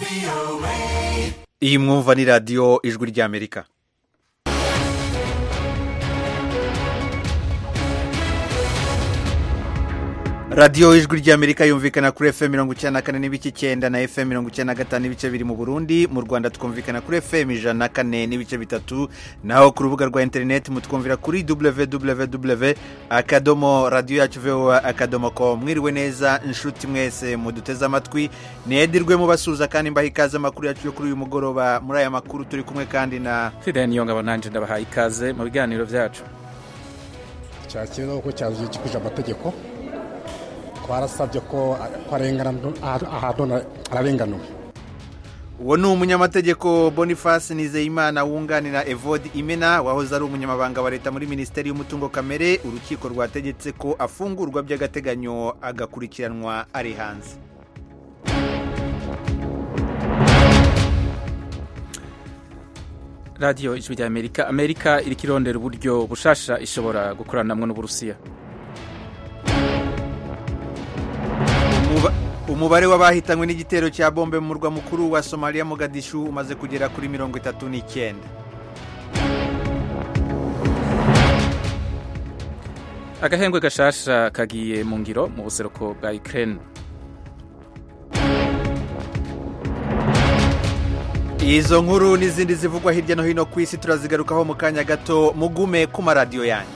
iyi mwumva ni radiyo ijwi ry'Amerika. radiyo ijwi ry'Amerika yumvikana kuri FM 94 n'ibice 9 na FM 95 n'ibice biri mu Burundi. Mu Rwanda twumvikana kuri FM 104 n'ibice 3, naho ku rubuga rwa internet mutwumvira kuri www.radio.com. Mwiriwe neza inshuti mwese muduteze amatwi, nedirwe mu basuza kandi mbaha ikaze makuru yacu yo kuri uyu mugoroba. Muri aya makuru turi kumwe kandi na Fidel Niyongabo, nanje ndabaha ikaze mu biganiro byacu. Cyakira uko cyaje kikuje amategeko, twarasabye ko arengana ararenganuwe. Uwo ni umunyamategeko Boniface Nizeyimana wunganira Evode Imena wahoze ari umunyamabanga wa leta muri Minisiteri y'Umutungo Kamere. Urukiko rwategetse ko afungurwa by'agateganyo agakurikiranwa ari hanze. Radio Ijwi ry'Amerika. Amerika irikirondera uburyo bushasha ishobora gukoranamwe n'Uburusiya. Umubare w'abahitanywe n'igitero cya bombe mu murwa mukuru wa Somalia Mogadishu umaze kugera kuri 39. Agahengwe gashasha kagiye mu ngiro mu buseruko bwa Ukraine. Izo nkuru n'izindi zivugwa hirya no hino ku isi turazigarukaho mu kanya gato. Mugume ku maradiyo yanyu.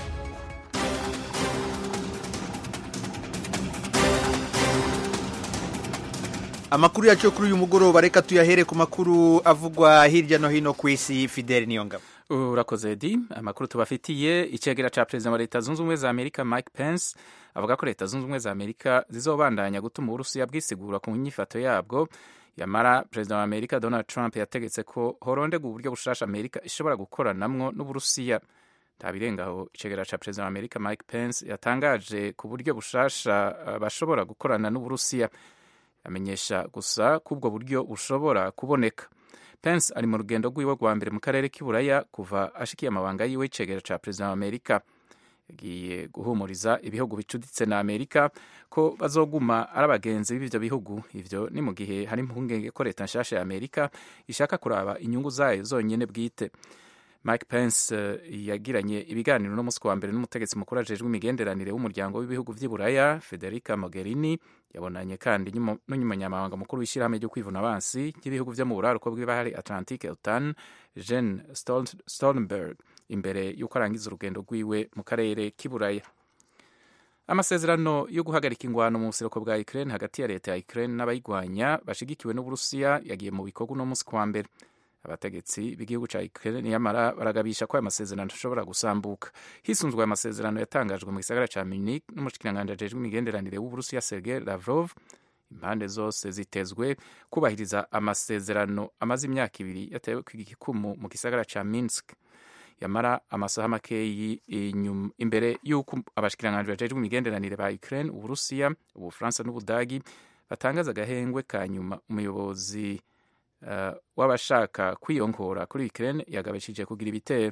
Amakuru yacu kuri uyu mugoroba reka tuyahere ku makuru avugwa hirya no hino ku isi. Fidel Niyongabo. Urakoze Edi. Amakuru tubafitiye, icegera ca President wa Leta Zunze Ubumwe za Amerika Mike Pence avuga ko Leta Zunze Ubumwe za Amerika zizobandanya gutuma Uburusiya bwisigura ku nyifato yabwo. Yamara President wa Amerika Donald Trump yategetse ko horondegwa uburyo bushasha Amerika ishobora gukoranamwo n'Uburusiya. Tabirengaho icegera ca President wa Amerika Mike Pence yatangaje ku buryo bushasha bashobora gukorana n'Uburusiya. Amenyesha gusa ko ubwo buryo bushobora kuboneka. Pence ari mu rugendo rw'iwe rwa mbere mu karere k'Iburaya kuva ashikiye amabanga yiwe icegera ca President wa Amerika. Yagiye guhumuriza ibihugu bicuditse na Amerika ko bazoguma ari abagenzi b'ivyo bihugu. Ivyo ni mu gihe hari impungenge ko leta nshasha ya Amerika ishaka kuraba inyungu zayo zonyene bwite. Mike Pence yagiranye ibiganiro no musi wa mbere n'umutegetsi mukuru ajejwe imigenderanire w'umuryango w'ibihugu vy'Iburaya Federica Mogherini. Yabonanye kandi n'umunyamabanga mukuru w'ishirahamwe ryo kwivuna abansi ry'ibihugu vyo mu buraruko bw'ibahari Atlantique OTAN Jens Stoltenberg imbere y'uko arangiza urugendo rwiwe mu karere k'Iburaya. Amasezerano yo guhagarika ingwano mu buseruko bwa Ukraine hagati ya leta ya Ukraine n'abayigwanya bashigikiwe n'Uburusiya yagiye mu bikorwa no musi wa mbere. Abategetsi b'igihugu ca Ukraine yamara baragabisha ko aya masezerano ashobora gusambuka. Hisunzwe aya masezerano yatangajwe mu gisagara ca Munich n'umushikiranganje ajejwe imigenderanire w'Uburusiya Sergei Lavrov, impande zose zitezwe kubahiriza amasezerano amaze imyaka 2 yatewe kw'igikumu mu gisagara ca Minsk. Yamara amasaha makeyi imbere y'uko abashikiranganje bajejwe imigenderanire ba Ukraine, Uburusiya, Ubufaransa n'Ubudagi batangaza agahengwe ka nyuma, umuyobozi w'abashaka kwiyonkora kuri Ukraine yagabishije kugira ibitero.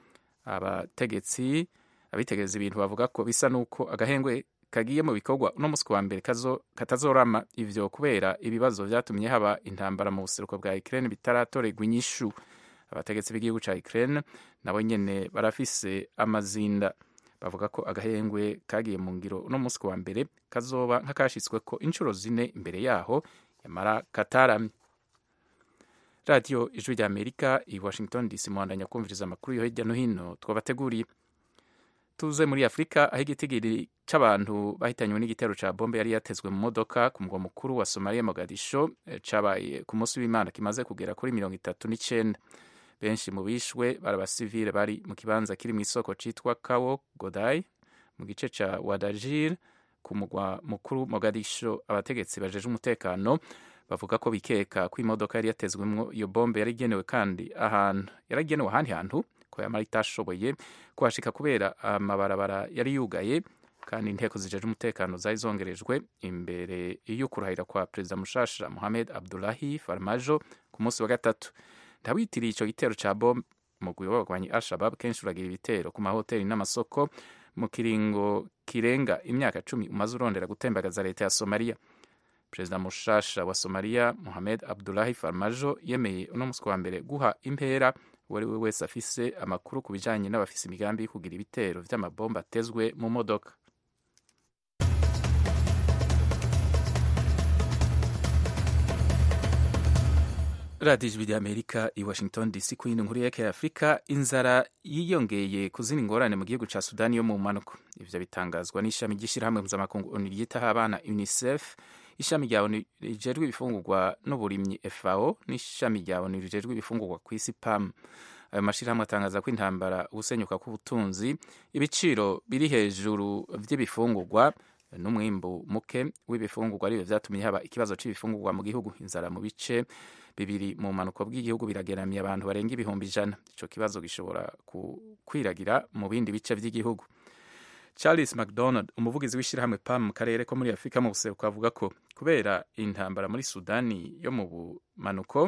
Abitegereza ibintu bavuga ko bisa nuko agahengwe kagiye mu bikorwa no musi wa mbere katazorama, ivyo kubera ibibazo vyatumye haba intambara mu buseruko bwa Ukraine bitaratorerwa inyishu. Abategetsi b'igihugu ca Ukraine nabo nyene barafise amazinda, bavuga ko agahengwe kagiye mu ngiro no musi wa mbere kazoba nk'akashitsweko incuro 4 imbere yaho, yamara kataramye. Radio Ijwi ry'Amerika i Washington DC mwandanya kumviriza amakuru yo hirya no hino twabateguriye. Tuze muri Afrika aho igitigiri c'abantu bahitanywe n'igitero ca bombe yari yatezwe mu modoka ku mugwa mukuru wa Somalia Mogadisho cabaye ku munsi w'Imana kimaze kugera kuri 39. Benshi mu bishwe bari abasivile bari mu kibanza kiri mu isoko citwa Kawo Godai mu gice ca Wadajir ku mugwa mukuru Mogadisho. Abategetsi bajeje umutekano bavuga ko bikeka ko imodoka yari yatezwemwo iyo bombe yaragenewe kandi yaragenewe ahandi hantu, ko yamara itashoboye kuhashika kubera amabarabara yari yugaye, kandi inteko zijeje umutekano zari zongerejwe imbere yo kurahira kwa Perezida mushasha Mohamed Abdullahi Farmajo ku munsi wa gatatu. Ndabitiriye ico gitero ca bombe mu gwibagwanyi Al-Shabaab kenshi uragira ibitero ku mahoteli n'amasoko mu kiringo kirenga imyaka 10 umaze urondera gutembagaza leta ya Somalia. perezida mushasha wa Somalia Mohamed Abdullahi Farmajo yemeye uno musi wa mbere guha impera uwo ari we wese afise amakuru ku bijanye n'abafise imigambi yo kugira ibitero vy'amabomba atezwe mu modoka. radiyo ijwi ry'Amerika i Washington DC ku yindi nkuru ya Afurika. Inzara yiyongeye ku zindi ngorane mu gihugu ca Sudani yo mu mpanuka. Ivyo bitangazwa n'ishami ry'ishirahamwe mpuzamakungu ONU ryitaho abana UNICEF, ishami rya ONU rijejwe ibifungurwa n'uburimyi FAO n'ishami rya ONU rijejwe ibifungurwa kw'isi PAM. Ayo mashirahamwe atangaza ko intambara, ugusenyuka k'ubutunzi, ibiciro biri hejuru vy'ibifungurwa n'umwimbu muke w'ibifungurwa arivyo vyatumye haba ikibazo c'ibifungurwa mu gihugu. Inzara mu bice bibiri mu mpanuka bw'igihugu birageramiye abantu barenga 100,000. Ico kibazo gishobora kwiragira mu bindi bice vy'igihugu. Charles McDonald, umuvugizi w'ishirahamwe PAM mu karere ko muri Afurika mu buseruko, avuga ko kubera intambara muri Sudani yo mu bumanuko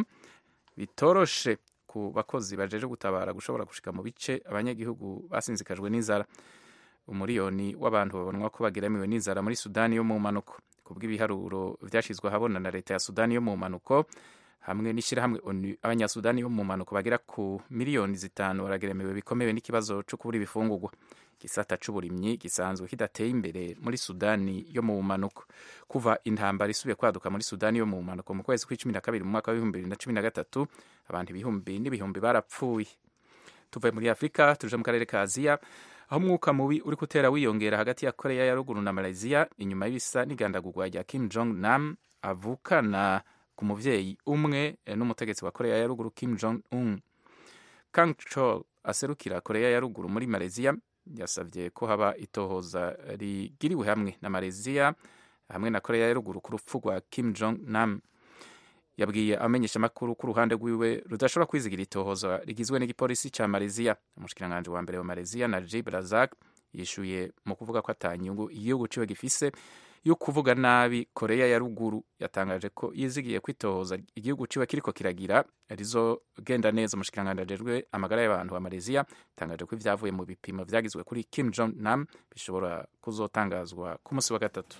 bitoroshe ku bakozi bajeje gutabara gushobora gushika mu bice abanyagihugu basinzikajwe n'inzara. Umuriyoni w'abantu babonwa ko bageramiwe n'inzara muri Sudani yo mu mpanuko. Kubw'ibiharuro vyashizwe ahabona na leta ya Sudani yo mu mpanuko hamwe n'ishirahamwe ONU, abanyasudani yo mu mpanuko bagera ku miliyoni 5 barageremewe bikomewe n'ikibazo cyo kubura ibifungurwa. Igisata c'uburimyi gisanzwe kidateye imbere muri Sudani yo mu mpanuko kuva intambara isubiye kwaduka muri Sudani yo mu mpanuko mu kwezi kwa12 mu mwaka wa 2013. Abantu ibihumbi n'ibihumbi barapfuye. Tuve muri Afrika tuje mu karere ka Aziya, aho umwuka mubi uri kutera wiyongera hagati ya Korea ya ruguru na Malaysia inyuma y'ibisa n'igandagurwa rya Kim Jong Nam avukana ku muvyeyi umwe n'umutegetsi wa Korea ya ruguru Kim Jong Un. Kang Chol aserukira Korea ya ruguru muri Malaysia yasavye ko haba itohoza rigiriwe hamwe na Malaysia hamwe na Korea ya ruguru ku rupfu rwa Kim Jong Nam. Yabwiye amenyesha makuru ku ruhande rwiwe rudashobora kwizigira itohoza rigizwe n'igipolisi ca Malaysia. Umushikiranganje wa mbere wa Malaysia Najib Razak yishuye mu kuvuga ko atanyungu igihugu ciwe gifise yo kuvuga nabi Korea ya ruguru. Yatangaje ko yizigiye kwitohoza igihugu ciwe kiriko kiragira rizogenda neza. Umushikiranganje ajejwe amagara y'abantu wa Malaysia yatangaje ko ivyavuye mu bipimo vyagizwe kuri Kim Jong Nam bishobora kuzotangazwa ku musi wa gatatu.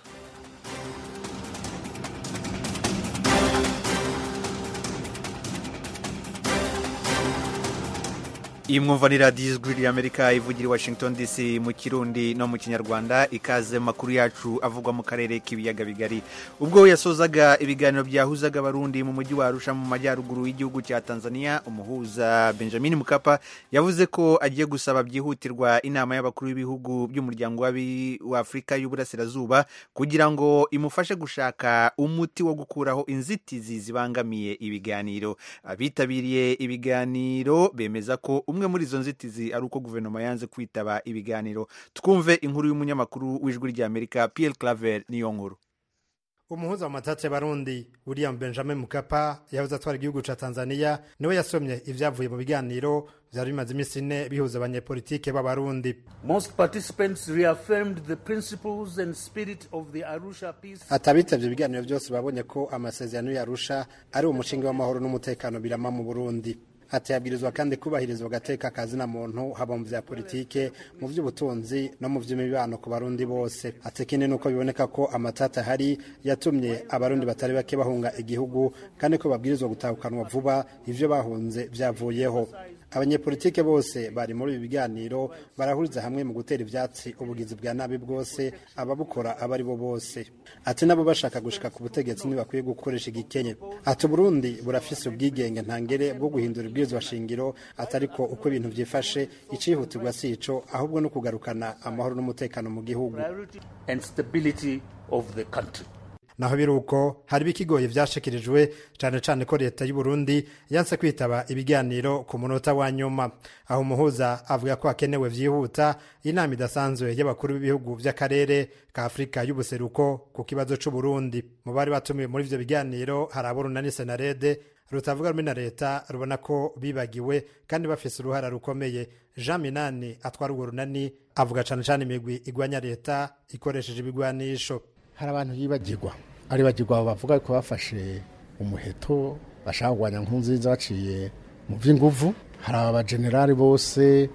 Iyi mwumva ni radiyo ijwi ry'Amerika ivugira i Washington DC mu Kirundi no mu Kinyarwanda. Ikaze makuru yacu avugwa mu karere k'ibiyaga bigari. Ubwo yasozaga ibiganiro byahuzaga abarundi mu mujyi wa Arusha mu majyaruguru y'igihugu cya Tanzania, umuhuza Benjamin Mkapa yavuze ko agiye gusaba byihutirwa inama y'abakuru b'ibihugu by'umuryango wa Afurika y'Uburasirazuba kugira ngo imufashe gushaka umuti wo gukuraho inzitizi zibangamiye ibiganiro. Abitabiriye ibiganiro bemeza ko umwe muri izo nzitizi ari uko guverinoma yanze kwitaba ibiganiro. Twumve inkuru y'umunyamakuru w'ijwi ry'Amerika Pierre Claver niyo nkuru. Umuhuza wa matate barundi William Benjamin Mkapa yavuze atwara igihugu ca Tanzania niwe yasomye ivyavuye mu biganiro vyari bimaze imisi 4 bihuza abanyepolitike b'abarundi. Most participants reaffirmed the principles and spirit of the Arusha peace. Atabitavye ibiganiro byose babonye ko amasezerano ya Arusha ari umushinga w'amahoro n'umutekano birama mu Burundi. Ati yabwirizwa kandi kubahirizwa gateka kazi na muntu haba mu vya politike, mu vy'ubutunzi no mu vy'imibano ku barundi bose. Ati kindi nuko biboneka ko amatata hari yatumye abarundi batari bake bahunga igihugu kandi ko babwirizwa gutahukanwa vuba ivyo bahunze vyavuyeho. Abanyepolitike bose bari muri ibi biganiro barahuriza hamwe mu gutera ivyatsi ubugizi bwa nabi bwose ababukora abari bo bose. Ati nabo bashaka gushika ku butegetsi ni bakwiye gukoresha igikenye. Ati Burundi burafise ubwigenge ntangere bwo guhindura ibwirizwa shingiro, atariko uko ibintu vyifashe icihutirwa sico ahubwo no kugarukana amahoro n'umutekano mu gihugu and stability of the country. Naho biruko hari bikigoye vyashikirijwe cane ko leta y'u Burundi yanse kwitaba ibiganiro ku munota wa nyuma. Aho umuhuza avuga ko akenewe vyihuta inama idasanzwe y'abakuru b'ibihugu vy'akarere ka Afrika y'ubuseruko ku kibazo c'u Burundi. Mu bari batumiwe muri ivyo biganiro hari aborunani Senarede rutavuga rumwe na leta rubona ko bibagiwe kandi bafise uruhara rukomeye. Jean Minani atwara urwo runani avuga cane imigwi igwanya leta ikoresheje ibigwanisho. Hari abantu yibagirwa ari bagirwa bavuga ko bafashe umuheto bashaka kugwanya Nkurunziza baciye mu vy'inguvu. Hari aba generali bose,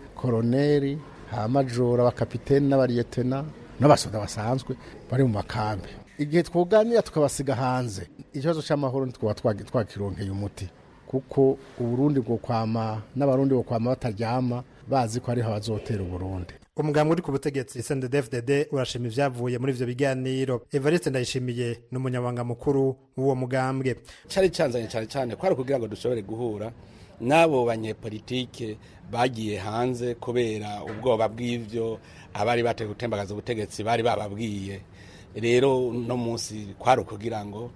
koroneli, ha majora, abakapiteni n'abariyetena n'abasoda basanzwe bari mu makambi. igihe twoganira tukabasiga hanze ikibazo cy'amahoro ntitwaba twakironkeye umuti kuko uburundi bwo kwama n'abarundi bwo kwama bataryama bazi ko ariho bazotera uburundi. Umugambwe uri ku butegetsi CNDD-FDD urashima ivyavuye muri ivyo biganiro. Evariste Ndayishimiye n'umunyabanga mukuru w'uwo mugambwe. Cyari canzanye cyane kwari kugira ngo dushobore guhura nabo banyepolitike bagiye hanze kubera ubwoba bw'ivyo abari bateye gutembagaza ubutegetsi bari bababwiye. Rero no munsi kwari kugira ngo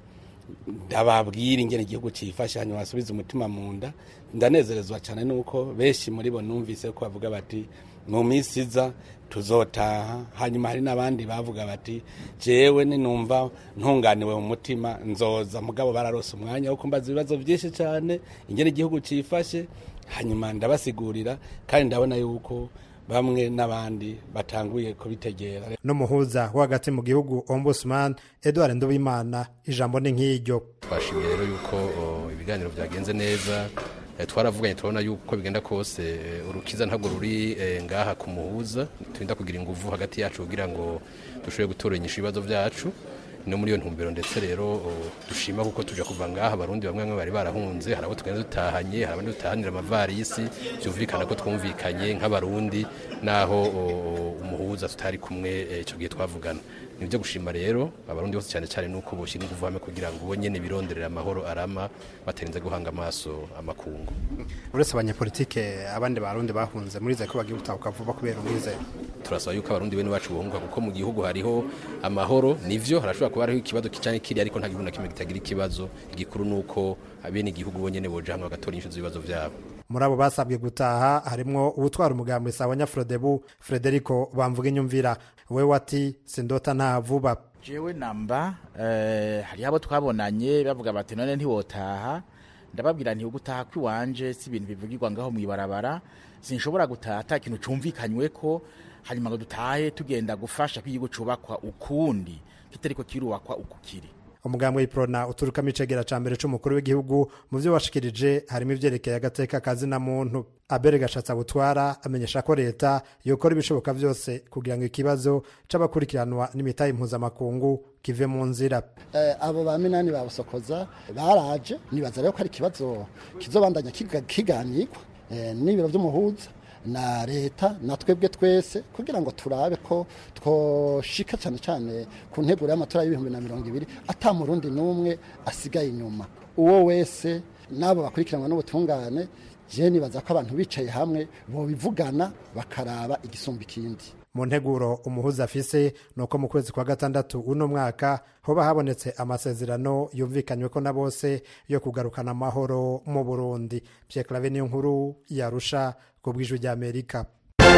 ndababwira ingene igihugu cifashe hanyuma basubiza umutima mu nda. Ndanezerezwa cyane nuko benshi muri bo numvise ko bavuga bati mu minsi iza tuzotaha. Hanyuma hari n'abandi bavuga bati jewe ninumva ntunganiwe mu mutima nzoza, mugabo bararose umwanya wo kumbaza ibibazo byinshi cyane ingene igihugu cifashe, hanyuma ndabasigurira kandi ndabona yuko bamwe n'abandi batanguye kubitegera. N'umuhuza w'agati mu gihugu Ombudsman Edouard Nduwimana ijambo ni nk'iryo. Twashimiye rero yuko ibiganiro byagenze neza, twaravuganye turabona yuko bigenda kose urukiza ntabwo ruri ngaha ku muhuza, turinda kugira ingufu hagati yacu kugira ngo dushobore gutoranyisha ibibazo byacu no muri iyo ntumbero. Ndetse rero dushima kuko tuje kuva ngaha abarundi bamwe bari barahunze, hari abo tugenda dutahanye, hari abandi dutahanira amavarisi, byumvikana ko twumvikanye nk'abarundi naho umuhuza tutari kumwe icyo gihe twavugana. Nibyo gushima rero abarundi bose cyane cyane nuko boshyira ingufu hamwe kugira ngo bo nyene bironderera amahoro arama batarinze guhanga amaso amakungu. Uretse abanyepolitike abandi barundi bahunze muri zako bagiye gutahuka vuba kubera umwizero. Turasaba yuko abarundi bene bacu bohunga kuko mu gihugu hariho amahoro, nivyo harashobora kuba hariho ikibazo kicanye kiri ariko nta gihugu na kimwe kitagira ikibazo. Igikuru nuko abene igihugu bonyene boje hamwe bagatora inshuzo ibibazo byabo. Muri abo basabwe gutaha harimwo ubutwara umugambi sawa Nyafrodebu Frederico Bamvuga inyumvira. We wati sindota nta vuba. Jewe namba hari abo twabonanye bavuga bati none ntiwotaha, ndababwira nti ugutaha kwiwanje si ibintu bivugirwa ngaho mu ibarabara, sinshobora gutaha ata kintu cumvikanywe ko, hanyuma ngo dutahe tugenda gufasha kwigihugu cubakwa ukundi kitariko kirubakwa ukukiri. Umugambwe w'iprona uturuka micegera ca mbere c'umukuru w'igihugu mu byo washikirije harimo ivyerekeye agateka kazi na muntu. Abere Gashatsa Butwara amenyesha ko leta yokora ibishoboka vyose kugira ngo ikibazo c'abakurikiranwa n'imitahe mpuzamakungu kive mu nzira. Abo baminani babusokoza baraje nibaza rero ko ari ikibazo kizobandanya kiganirwa n'ibiro vy'umuhuza na leta na twebwe twese kugira ngo turabe ko twoshika cyane cyane ku nteguro y'amatora y'2020 ata murundi numwe asigaye inyuma. Uwo wese nabo bakurikiranwa n'ubutungane, je nibaza ko abantu bicaye hamwe bo bivugana bakaraba igisumba ikindi. Mu nteguro umuhuza afise nuko mu kwezi kwa gatandatu uno mwaka hoba habonetse amasezerano yumvikanywe ko na bose yo kugarukana amahoro mu Burundi. Pierre Claver niyo nkuru yarusha ku bw'ijwi ry'Amerika.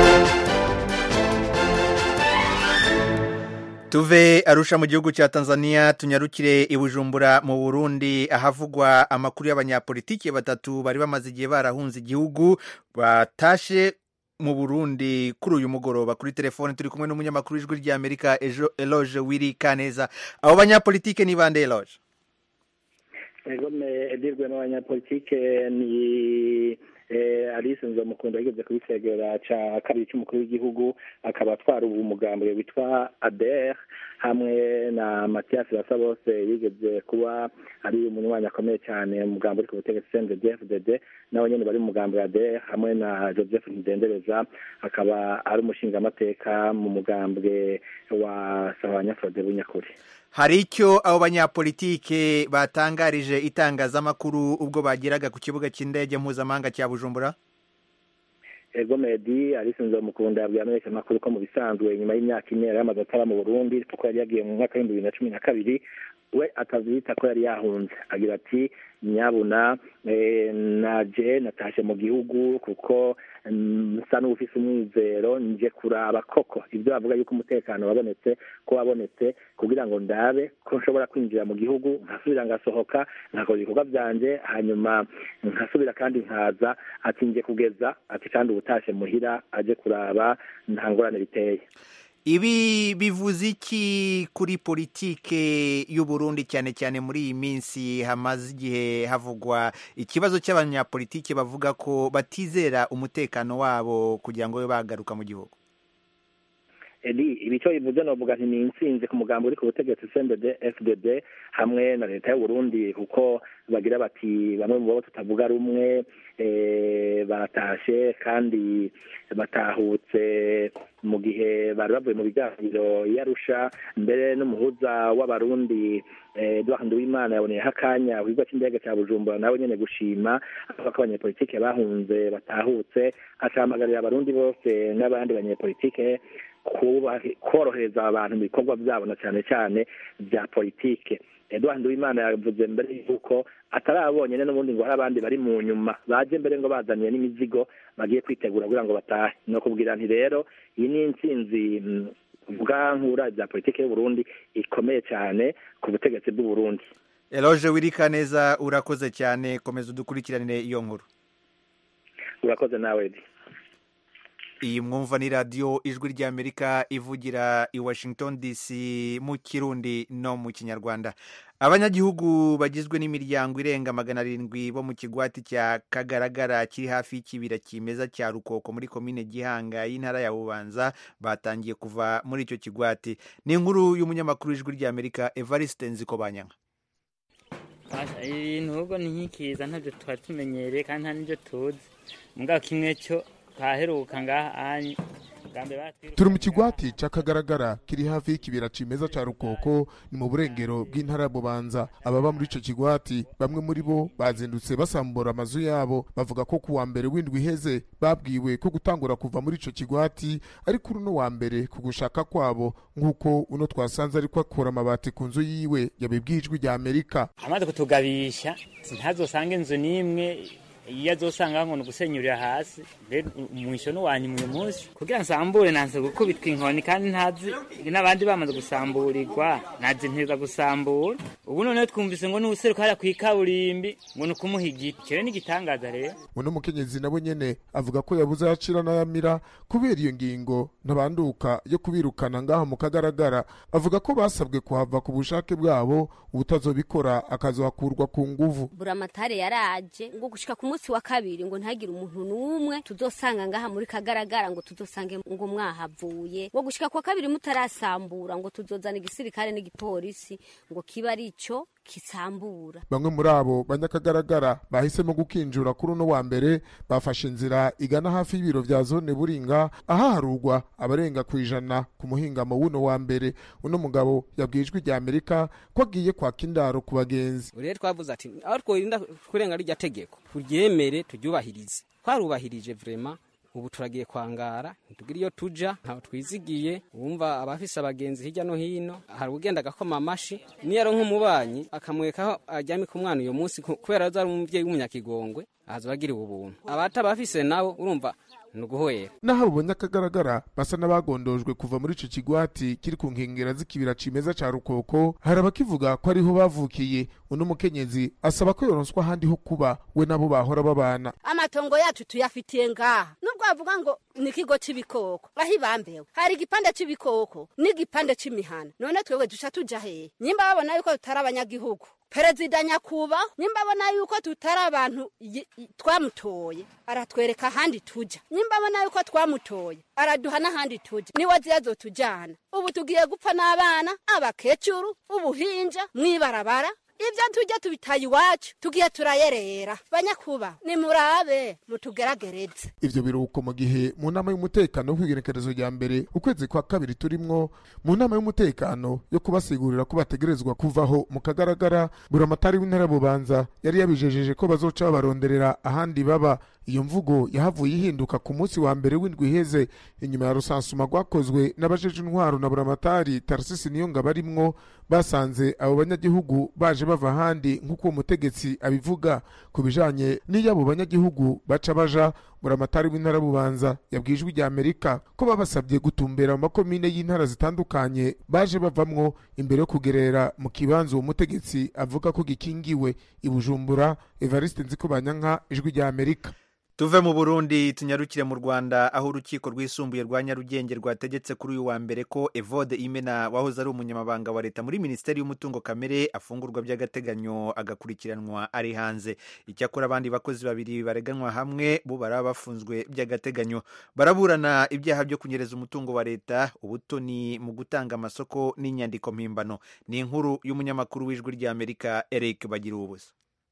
Tuve Arusha mu gihugu cya Tanzania tunyarukire i Bujumbura mu Burundi ahavugwa amakuru y'abanyapolitiki batatu bari bamaze igihe barahunze igihugu batashe mu Burundi kuri uyu mugoroba. Kuri telefone turi kumwe n'umunyamakuru w'ijwi ry'Amerika Eloge Wiri Kaneza. Abo banyapolitike ni bande Eloge? Egome edirwe n'abanyapolitike ni Alice Nzomukunda yigeze kubitegera ca kabiri cy'umukuru w'igihugu akaba atwara umugambwe witwa ADER hamwe na Mathias Basabose yigeze kuba ari umunywanyi akomeye cyane mu mugambo uri ku butegetsi CNDD-FDD nawe nyene bari mu mugambo wa ADER hamwe na Joseph Ndendereza akaba ari umushinga amateka mu mugambwe wa Sawa Nyafrodebu nyakuri. Hari icyo abo banyapolitike batangarije itangazamakuru ubwo bageraga ku kibuga cy'indege mpuzamahanga cya Bujumbura? Ego Medi Alice Nzomukunda yabwiye amenyesha amakuru ko mu bisanzwe nyuma y'imyaka ine yamaze ataba mu Burundi kuko yari yagiye mu mwaka w'2012 we atazita ko yari yahunze. Agira ati nyabuna naje natashe mu gihugu kuko nsa n'ufise umwizero nje kuraba koko ibyo bavuga yuko umutekano wabonetse kugira ngo ndabe ko nshobora kwinjira mu gihugu nkasubira ngasohoka nkakora ibikorwa byanje hanyuma nkasubira kandi nkaza ati nje kugeza ati kandi ubutashe muhira aje kuraba nta ngorane biteye. Ibi bivuze iki kuri politike y'u Burundi cyane cyane muri iyi minsi hamaze igihe havugwa ikibazo cy'abanyapolitike bavuga ko batizera umutekano wabo kugira ngo bagaruka mu gihugu? ibico bivuze novuga nti ni intsinzi ku mugambo uri ku butegetsi CNDD FDD hamwe na leta y'u Burundi kuko bagira bati bamwe mu bo tutavuga rumwe baratashe kandi batahutse mu gihe bari bavuye mu biganiro yarusha mbere n'umuhuza w'abarundi Edouard Nduwimana yaboneyeho akanya ku kigo cy'indege cya Bujumbura nawe nyene gushima avuga ko abanyepolitike bahunze batahutse acahamagarira abarundi bose n'abandi banyepolitike korohereza abantu mu bikorwa byabo na cyane cyane bya politike. Edouard Nduwimana yavuze mbere yuko atarabonye n'ubundi ngo hari abandi bari mu nyuma baje mbere ngo bazaniye n'imizigo bagiye kwitegura kugira ngo batahe no kubwira nti rero iyi ni intsinzi vuga nkura bya politike y'u Burundi ikomeye cyane ku butegetsi bw'u Burundi. Eloge Wirikaneza urakoze cyane, komeza udukurikiranire iyo nkuru. Urakoze nawe. Iyi mwumva ni radio Ijwi ry'Amerika ivugira i Washington DC mu Kirundi no mu Kinyarwanda. Abanyagihugu bagizwe n'imiryango irenga 700 bo mu kigwati cya Kagaragara kiri hafi y'ikibira kimeza cya Rukoko muri komine Gihanga y'intara ya Bubanza batangiye kuva muri icyo kigwati. Ni inkuru y'umunyamakuru w'Ijwi ry'Amerika Evariste Nzikobanyanga. Ibintu ubwo ni nkikiza ntabyo twari tumenyereye kandi nta n'ibyo tuzi. Mugabo kimwe cyo kaheruka ngaha turi mu kigwati cy'Akagaragara kiri hafi y'ikibira cimeza ca Rukoko ni mu burengero bw'intara ya Bubanza. Ababa muri ico kigwati bamwe muri bo bazindutse basambura amazu yabo bavuga ko kuwa mbere w'indwi iheze babwiwe ko gutangura kuva muri ico kigwati ariko uno wa mbere ku gushaka kwabo nk'uko uno twasanze ariko akora amabati ku nzu yiwe yabibwijwe rya Amerika. Amaze kutugabisha ntazosanga inzu nimwe iyo azosanga ngo gusenyurira hasi mwisho no wanyu mu munsi kugira nsambure nanse gukubitwa inkoni kandi ntazi n'abandi bamaze gusamburirwa naje nteza gusambura. Ubu none twumvise ngo n'ubuseruka hara kwikaburimbi ngo nukumuhigita cyo ni gitangaza rero. Uno mukenyezi nabo nyene avuga ko yabuze yacira na yamira kubera iyo ngingo ntabanduka yo kubirukana ngaho mu Kagaragara. Avuga ko basabwe kuhava ku bushake bwabo ubutazobikora akazohakurwa ku nguvu. Buramatare yaraje ngo gushika ku munsi wa kabiri ngo ntagire umuntu n'umwe tuzosanga ngaha muri Kagaragara ngo tuzosange ngo mwahavuye ngo gushika kwa kabiri mutarasambura ngo tuzozana igisirikare n'igipolisi ngo kiba ari ico kisambura. Bamwe muri abo banyakagaragara bahisemo gukinjura kuri uno wa mbere bafashe inzira igana hafi y'ibiro vya zone Buringa ahaharugwa abarenga kwijana ku muhingamo w'uno wa mbere. Uno mugabo yabwijwe rya Amerika ko agiye kwa kindaro ku bagenzi. Ure twavuze ati aho tworinda kurenga rya tegeko turyemere turyubahirize. Twarubahirije vraiment ubu turagiye kwangara ntitugira iyo tuja ntaho twizigiye. Wumva abafise abagenzi hirya no hino hari ugenda gakoma amashi niyo ari nk'umubanyi akamweka ajyami ku mwana uyo munsi kubera azari umuvyeyi w'umunyakigongwe azobagiriwe ubuntu. Abatabafise nabo urumva nuguhoyera. Naho ubonye Akagaragara basa n'abagondojwe kuva muri ico kigwati kiri ku nkengera z'ikibira cimeza ca Rukoko. Hari abakivuga ko ariho bavukiye. Uno mukenyezi asaba ko yoronswa handi ho kuba we nabo bahora babana. Amatongo yacu tuyafitiye ngaha nubwo bavuga ngo ni kigo c'ibikoko aho ibambewe hari igipande c'ibikoko n'igipande c'imihana none twewe duca tuja hehe? Nyimba babona yuko tutari abanyagihugu Perezida nyakuba nyimba bona yuko tutari abantu twamutoye aratwereka handi tuja. Nyimba bona yuko twamutoye araduha n'ahandi tuja niwe ziyazotujana. Ubu tugiye gupfa n'abana abakecuru ubuhinja mwibarabara ibyo tujya tubitaye iwacu tugiye turayerera. Banyakuba ni murabe mutugeragereze. Ivyo biruko mu gihe mu nama y'umutekano w'igenekerezo rya mbere ukwezi kwa kabiri turimwo mu nama y'umutekano yo kubasigurira ko bategerezwa kuvaho mu Kagaragara. Buramatari w'intara Bubanza yari yabijejeje ko bazoca baronderera ahandi baba. Iyo mvugo yahavuye ihinduka ku munsi wa mbere w'indwi iheze inyuma ya rusansuma rwakozwe n'abajeje intwaro na Buramatari Tarsisi Niyonga barimwo basanze abo banyagihugu baje bava handi nk'uko umutegetsi abivuga. Kubijanye n'iyabo banyagihugu baca baja, Buramatari w'intara Bubanza yabwijwe rya Amerika ko babasabye gutumbera mu makomine y'intara zitandukanye baje bavamwo imbere yo kugerera mu kibanzo umutegetsi avuga ko gikingiwe i Bujumbura. Evariste Nzikobanyanga, Ijwi rya Amerika. tuve mu Burundi tunyarukire mu Rwanda aho urukiko rwisumbuye rwa Nyarugenge rwategetse kuri uyu wa mbere ko Evode Imena wahoze ari umunyamabanga wa leta muri Minisiteri y'Umutungo Kamere afungurwa by'agateganyo agakurikiranwa ari hanze. Icyakora abandi bakozi babiri bareganwa hamwe bo baraba bafunzwe by'agateganyo. Baraburana ibyaha byo kunyereza umutungo wa leta, ubutoni mu gutanga amasoko n'inyandiko mpimbano. Ni inkuru y'umunyamakuru w'Ijwi ry'Amerika Eric Bagirubusa.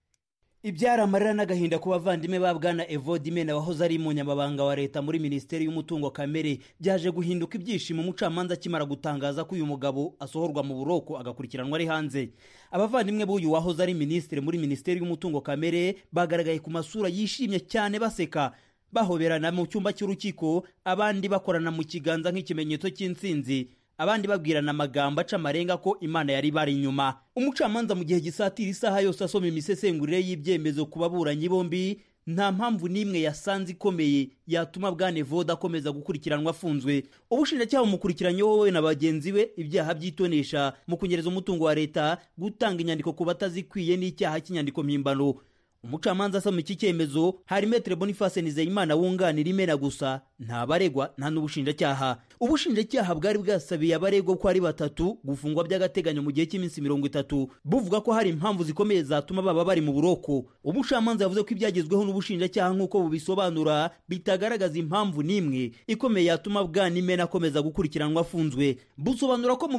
Ibyara amarira n'agahinda ku bavandimwe ba Bwana Evode Imena wahoze ari umunyamabanga wa leta muri Minisiteri y'Umutungo Kamere byaje guhinduka ibyishimo umucamanza akimara gutangaza ko uyu mugabo asohorwa mu buroko agakurikiranwa ari hanze. Abavandimwe b'uyu wahoze ari ministre muri Minisiteri y'Umutungo Kamere bagaragaye ku masura yishimye cyane baseka, bahoberana mu cyumba cy'urukiko, abandi bakorana mu kiganza nk'ikimenyetso cy'intsinzi, abandi babwirana amagambo aca amarenga ko Imana yari bari inyuma. Umucamanza mu gihe gisatira isaha yose asoma imisesengurire y'ibyemezo ku baburanyi bombi, nta mpamvu n'imwe yasanze ikomeye yatuma Bwana Evode akomeza gukurikiranwa afunzwe. Ubushinjacyaha umukurikiranye wowe na bagenzi be ibyaha byitonesha mu kunyereza umutungo wa leta, gutanga inyandiko ku batazikwiye n'icyaha cy'inyandiko mpimbano. Umucamanza asoma iki cyemezo hari Maître Boniface Nizeyimana wunganira Imena gusa, nta baregwa nta n'ubushinjacyaha. Ubushinjacyaha bwari bwasabiye abaregwa ko ari batatu gufungwa by'agateganyo mu gihe cy'iminsi 30, buvuga ko hari impamvu zikomeye zatuma baba bari mu buroko. Umucamanza yavuze ko ibyagezweho n'ubushinjacyaha nk'uko bubisobanura bitagaragaza impamvu n'imwe ikomeye yatuma Bwana Imena akomeza gukurikiranwa afunzwe. Busobanura ko mu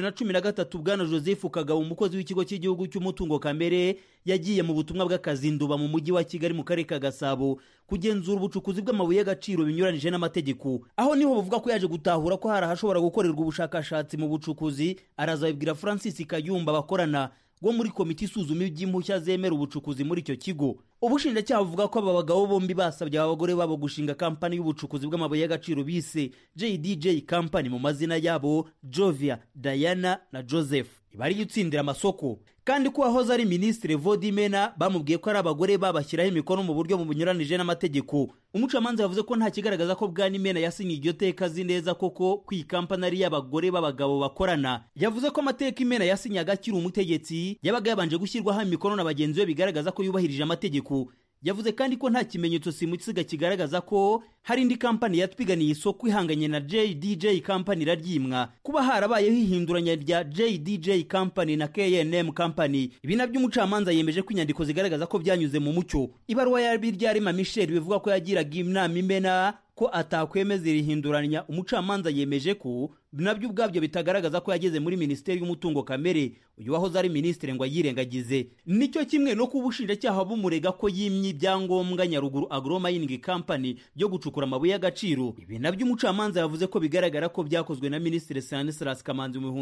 2013 Bwana Joseph Kagabo umukozi w'ikigo cy'igihugu cy'umutungo kamere yagiye mu butumwa bw'akazi Nduba mu mujyi wa Kigali mu karere ka Gasabo kugenzura ubucukuzi bw'amabuye y'agaciro binyuranije n'amategeko. Aho niho bavuga ko yaje gutahura ko hari ahashobora gukorerwa ubushakashatsi mu bucukuzi. Arazabibwira Francis Kayumba bakorana wo muri komite isuzuma iby'impushya zemera ubucukuzi muri icyo kigo. Ubushinjacyaha buvuga ko aba bagabo bombi basabye abagore babo gushinga kampani y'ubucukuzi bw'amabuye y'agaciro bise JDJ Company mu mazina yabo Jovia, Diana na Joseph, bari gutsindira amasoko, kandi ko wahoze ari Minisitiri Evode Imena bamubwiye ko ari abagore babashyiraho imikono mu buryo bunyuranije n'amategeko. Umucamanza yavuze ko nta kigaragaza ko Bwana Imena yasinye iryo teka azi neza koko ko iyi kampani ari y'abagore b'abagabo bakorana. Yavuze ko amateka Imena yasinyaga akiri umutegetsi yabaga yabanje gushyirwaho imikono na bagenzi be bigaragaza ko yubahirije amategeko. Yavuze kandi ko nta kimenyetso simusiga kigaragaza ko hari indi kampani yatwiganiye isoko ihanganye na JDJ Company raryimwa. Kuba harabayeho ihinduranya rya JDJ Company na KNM Company, ibi nabyo umucamanza yemeje ko inyandiko zigaragaza ko byanyuze mu mucyo. Ibaruwa ya Biryarima Michel bivuga ko yagiraga inama Imena ko atakwemeza irihinduranya. Umucamanza yemeje ko nabyo ubwabyo bitagaragaza ko yageze muri Minisiteri y'Umutungo Kamere uyu wahoze ari ministre ngo yirengagize. Nicyo kimwe no kubushinjacyaha bumurega ko yimye ibyangombwa Nyaruguru Agro Mining Company byo gucukura amabuye y'agaciro. Ibi nabyo umucamanza yavuze ko bigaragara ko byakozwe na Ministre Stanislas Kamanzi mu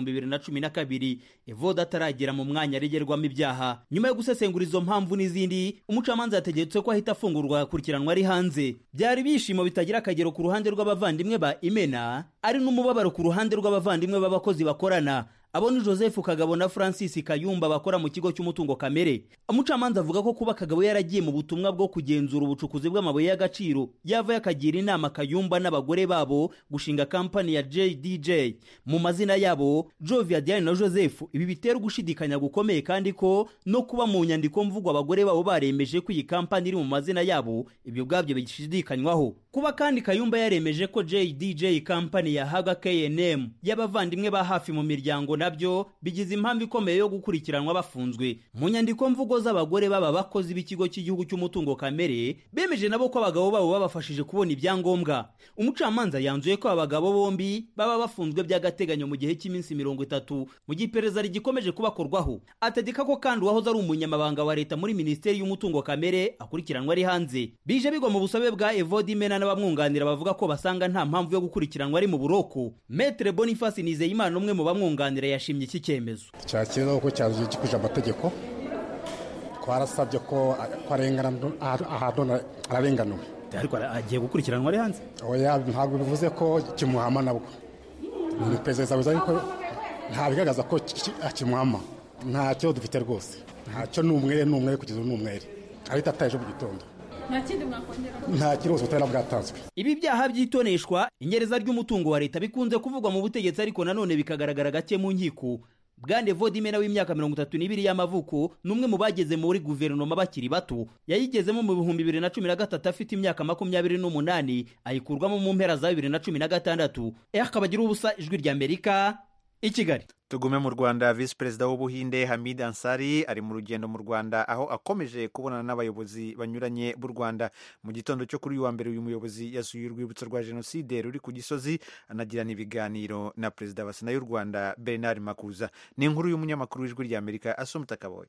2012 Evode ataragera mu mwanya aregerwamo ibyaha. Nyuma yo gusesengura izo mpamvu n'izindi, umucamanza yategetse ko ahita afungurwa akurikiranwa ari hanze. Byari bishimo bitagira akagero ku ruhande rw'abavandimwe ba Imena, ari n'umubabaro ku ruhande rw'abavandimwe b'abakozi bakorana. Abo ni Joseph Kagabo na Francis Kayumba bakora mu kigo cy'umutungo kamere. Umucamanza avuga ko kuba Kagabo yaragiye mu butumwa bwo kugenzura ubucukuzi bw'amabuye y'agaciro yava yakagira inama Kayumba n'abagore babo gushinga kampani ya JDJ mu mazina yabo Jovia, Diana na Joseph. Ibi bitera gushidikanya gukomeye, kandi ko no kuba mu nyandiko mvugo abagore babo baremeje ko iyi kampani iri mu mazina yabo, ibyo bwabyo bishidikanywaho. Kuba kandi Kayumba yaremeje ko JDJ Company yahaga KNM y'abavandimwe ba hafi mu miryango, nabyo bigize impamvu ikomeye yo gukurikiranwa bafunzwe. Mu nyandiko mvugo z'abagore baba bakozi b'ikigo cy'igihugu cy'umutungo kamere bemeje nabo ko abagabo babo babafashije kubona ibyangombwa. Umucamanza yanzuye ko abagabo bombi baba bafunzwe by'agateganyo mu gihe cy'iminsi 30 mu gihe iperereza rigikomeje kubakorwaho. Ategeka ko kandi uwahoze ari umunyamabanga wa leta muri Minisiteri y'Umutungo Kamere akurikiranwa ari hanze. Bije bigwa mu busabe bwa Evode Imena n'abamwunganira bavuga ko basanga nta mpamvu yo gukurikiranwa ari mu buroko. Maître Boniface Nizeyimana umwe mu bamwunganira yashimye iki cyemezo. Cyakira ko cyaje gikuje amategeko, twarasabye ko arengana ahantu ararenganuwe, ariko agiye gukurikiranwa ari hanze. Oya, ntabwo bivuze ko kimuhama nabwo ni perezida wiza, ariko nta bigaragaza ko kimuhama. Ntacyo dufite rwose, ntacyo n'umwere kugeza n'umwere ahita ataje mu gitondo. Nta kibazo utari bwatanzwe. Ibi byaha byitoneshwa inyereza ry'umutungo wa leta bikunze kuvugwa mu butegetsi, ariko nanone bikagaragara gake mu nkiko. Bwana Evode Imena w'imyaka 32 y'amavuko numwe mu bageze muri guverinoma bakiri bato, yayigezemo mu 2013 afite imyaka 28 ayikurwamo mu mpera za 2016. Akabagira ubusa ijwi rya Amerika i Kigali. Tugume mu Rwanda. Vice Perezida w'Ubuhinde Hamid Ansari ari mu rugendo mu Rwanda, aho akomeje kubonana n'abayobozi banyuranye b'u Rwanda. Mu gitondo cyo kuri uyu wa mbere, uyu muyobozi yasuye urwibutso rwa Jenoside ruri ku Gisozi, anagirana ibiganiro na Perezida wa Sena y'u Rwanda Bernard Makuza. Ni inkuru y'umunyamakuru w'ijwi rya Amerika Assumpta Kaboyi.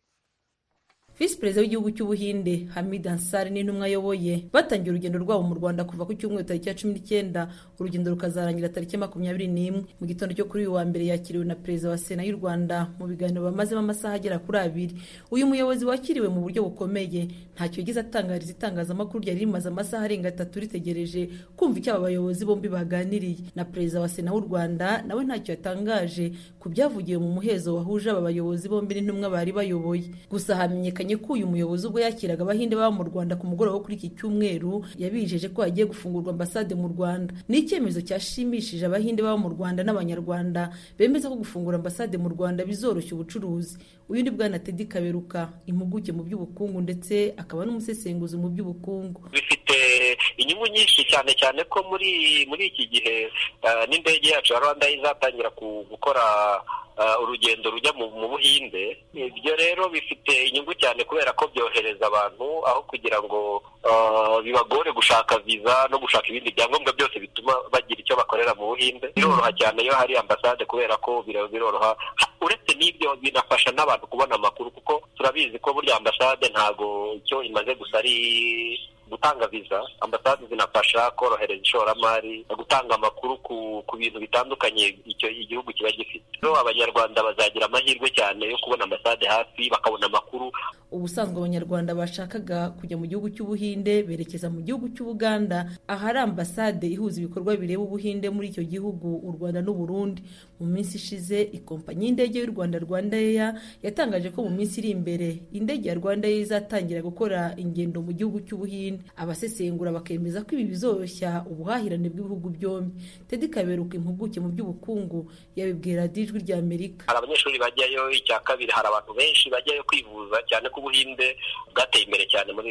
Visi Perezida w'igihugu cy'Ubuhinde Hamid Ansari n'intumwa ayoboye batangiye urugendo rwabo mu Rwanda kuva ku cyumweru tariki ya 19, urugendo rukazarangira tariki 21. Mu gitondo cyo kuri uyu wa mbere yakiriwe na Perezida wa Sena y'u Rwanda mu biganiro bamazemo amasaha agera kuri 2. Uyu muyobozi wakiriwe mu buryo bukomeye ntacyo yagize atangariza itangazamakuru ryari rimaze amasaha arenga 3 ritegereje kumva icyo aba bayobozi bombi baganiriye. Na Perezida wa Sena y'u Rwanda nawe ntacyo yatangaje ku byavugiwe mu muhezo wahuje aba bayobozi bombi n'intumwa bari bayoboye. Gusa hamenyekanye ko uyu muyobozi ubwo yakiraga Abahinde baba mu Rwanda ku mugoroba wo kuri iki cyumweru yabijeje ko agiye gufungurwa ambasade mu Rwanda. Ni icyemezo cyashimishije Abahinde baba mu Rwanda n'Abanyarwanda bemeza ko gufungura ambasade mu Rwanda bizoroshya ubucuruzi. Uyu ni Bwana Teddy Kaberuka, impuguke mu by'ubukungu ndetse akaba n'umusesenguzi mu by'ubukungu. Bifite inyungu nyinshi cyane cyane ko muri iki gihe n'indege yacu ya Rwanda izatangira gukora urugendo rujya mu Buhinde. Ibyo rero bifite inyungu cyane kubera ko byohereza abantu aho kugira ngo bibagore gushaka visa no gushaka ibindi byangombwa byose bituma bagira icyo bakorera mu Buhinde. Biroroha cyane iyo hari ambasade kubera ko biroroha. Uretse n'ibyo binafasha n'abantu kubona amakuru, kuko turabizi ko burya ambasade ntago icyo imaze gusa ari gutanga visa. Ambasade zinafasha korohereza ishoramari, gutanga amakuru ku bintu bitandukanye icyo igihugu kiba gifite. Rero Abanyarwanda bazagira amahirwe cyane yo kubona ambasade hafi bakabona amakuru. Ubusanzwe Abanyarwanda bashakaga kujya mu gihugu cy'Ubuhinde berekeza mu gihugu cy'Ubuganda, ahari ambasade ihuza ibikorwa bireba Ubuhinde muri icyo gihugu, u Rwanda n'u Burundi. Mu minsi ishize ikompanyi y'indege y'u Rwanda Rwandair yatangaje ko mu minsi iri imbere indege ya Rwandair izatangira gukora ingendo mu gihugu cy'Ubuhinde. Abasesengura bakemeza ko ibi bizoroshya ubuhahirane bw'ibihugu byombi. Teddy Kaberuka, impuguke mu by'ubukungu, yabibwira Ijwi rya Amerika. Hari abanyeshuri bajyayo, icya kabiri hari abantu benshi bajyayo kwivuza, cyane ko Ubuhinde bwateye imbere cyane mu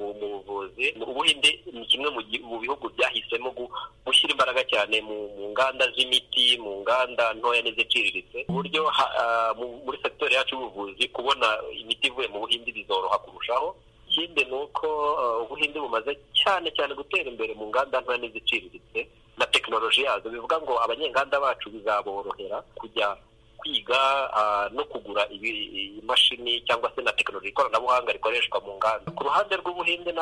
buvuzi. Ubuhinde ni kimwe mu bihugu byahisemo gushyira imbaraga cyane mu nganda z'imiti, mu nganda ntoya n'iziciriritse, uburyo muri sektori yacu y'ubuvuzi kubona imiti ivuye mu Buhinde bizoroha kurushaho. Ikindi ni uko Ubuhinde bumaze cyane gutera imbere mu nganda ntoya n'iziciriritse na tekinoloji yazo. Bivuga ngo abanyenganda bacu bizaborohera kujya kwiga no kugura imashini cyangwa se na tekinoloji, ikoranabuhanga rikoreshwa mu nganda. Ku ruhande rw'Ubuhinde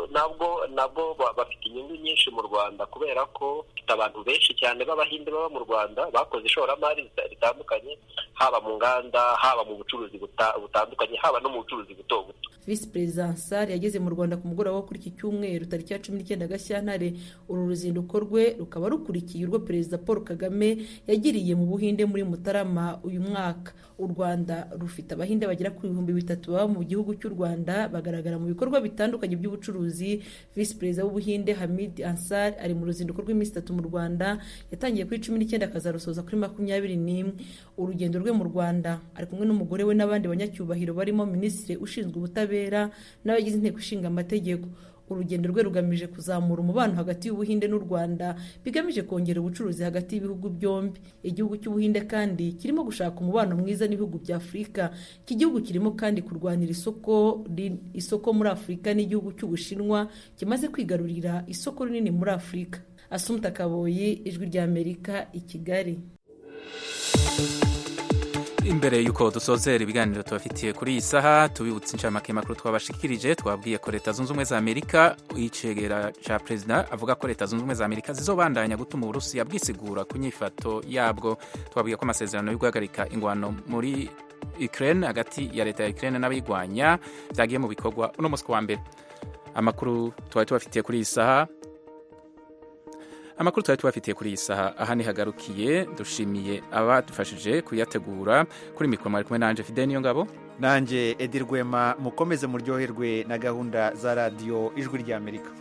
nabwo bafite inyungu nyinshi mu Rwanda, kubera ko bafite abantu benshi cyane b'Abahinde baba mu Rwanda bakoze ishoramari ritandukanye, haba mu nganda, haba mu bucuruzi butandukanye, haba no mu bucuruzi buto buto. Visi Perezida Ansari yageze mu Rwanda ku mugoroba wo kuri iki cyumweru tariki ya 19 Gashyantare. Uru ruzinduko rwe rukaba rukurikiye urwo Perezida Paul Kagame yagiriye mu Buhinde muri Mutarama uyu mwaka. U Rwanda rufite Abahinde bagera kuri 3,000 baba mu gihugu cy'u Rwanda, bagaragara mu bikorwa bitandukanye by'ubucuruzi. Visi Perezida w'Ubuhinde Hamid Ansari ari mu ruzinduko rw'iminsi 3 mu Rwanda, yatangiye kuri 19 akazarusoza kuri 21. Urugendo rwe mu Rwanda ari kumwe n'umugore we n'abandi banyacyubahiro barimo Minisitiri ushinzwe ubutabera n'abagize inteko ishinga amategeko. Urugendo rwe rugamije kuzamura umubano hagati y'Ubuhinde n'u Rwanda, bigamije kongera ubucuruzi hagati y'ibihugu byombi. Igihugu cy'Ubuhinde kandi kirimo gushaka umubano mwiza n'ibihugu bya Afurika. Iki gihugu kirimo kandi kurwanira isoko muri Afurika n'igihugu cy'Ubushinwa kimaze kwigarurira isoko rinini muri Afurika. Assumpta Kaboyi, Ijwi rya Amerika, i Kigali. Imbere yuko dusozera ibiganiro tubafitiye kuri iyi saha, tubibutse inshamake makuru twabashikirije. Twabwiye ko Leta Zunze Ubumwe za Amerika, icegera ca Perezida avuga ko Leta Zunze Ubumwe za Amerika zizobandanya gutuma Uburusiya bwisigura ku nyifato yabwo. Twabwiye ko amasezerano yo guhagarika ingwano muri Ukraine hagati ya leta ya Ukraine n'abayigwanya byagiye mu bikorwa uno munsi wa mbere. Amakuru twari tubafitiye kuri iyi saha aha nihagarukiye. Dushimiye abadufashije kuyategura. Kuri mikoro mwari kumwe nanje Fidel Niyongabo, nanje Edi Rwema. Mukomeze muryoherwe na gahunda za radio Ijwi rya Amerika.